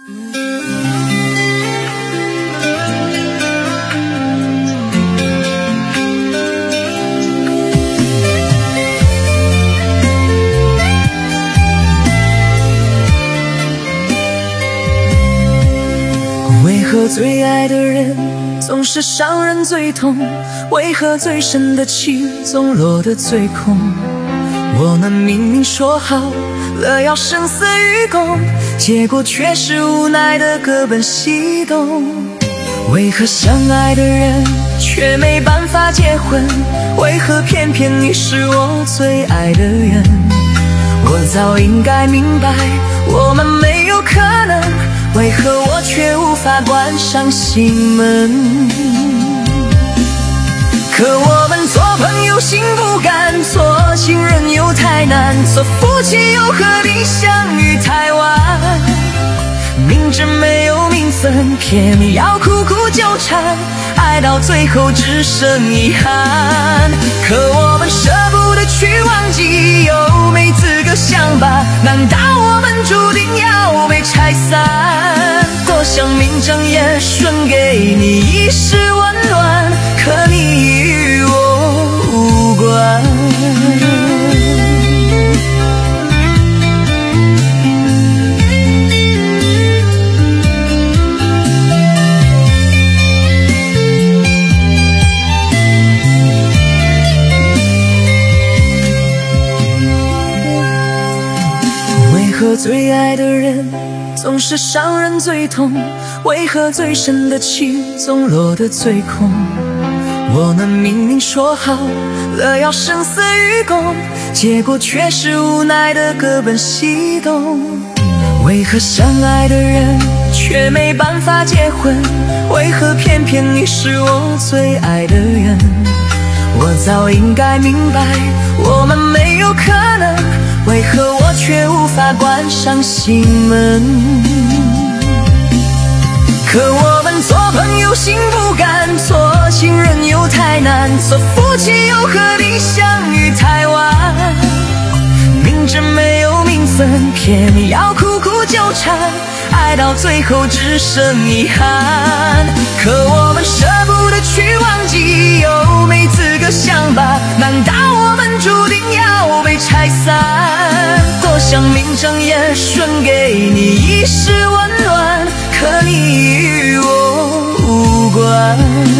为何最爱的人总是伤人最痛？为何最深的情总落得最空？我们明明说好了要生死与共，结果却是无奈的各奔西东。为何相爱的人却没办法结婚？为何偏偏你是我最爱的人？我早应该明白我们没有可能，为何我却无法关上心门？可我们做朋友心不甘，做情人又太难，做夫妻又何必相遇太晚？明知没有名分，偏要苦苦纠缠，爱到最后只剩遗憾。可我们舍不得去忘记，又没资格相伴，难道我们注定要被拆散？多想明睁眼顺给你一世温暖，可你与我无关。为何最爱的人总是伤人最痛？为何最深的情总落得最空？我们明明说好了要生死与共，结果却是无奈的各奔西东。为何相爱的人却没办法结婚？为何偏偏你是我最爱的人？我早应该明白我们没有可能，为何我却无法关上心门？可我们做朋友心不甘，做情人又太难，做夫妻又何必相遇太晚？明知没有名分，偏要苦苦纠缠，爱到最后只剩遗憾。可我们舍不得去忘记，又没资格相伴，难道我们注定要被拆散？多想明睁眼顺给你一世温暖，可你与我无关。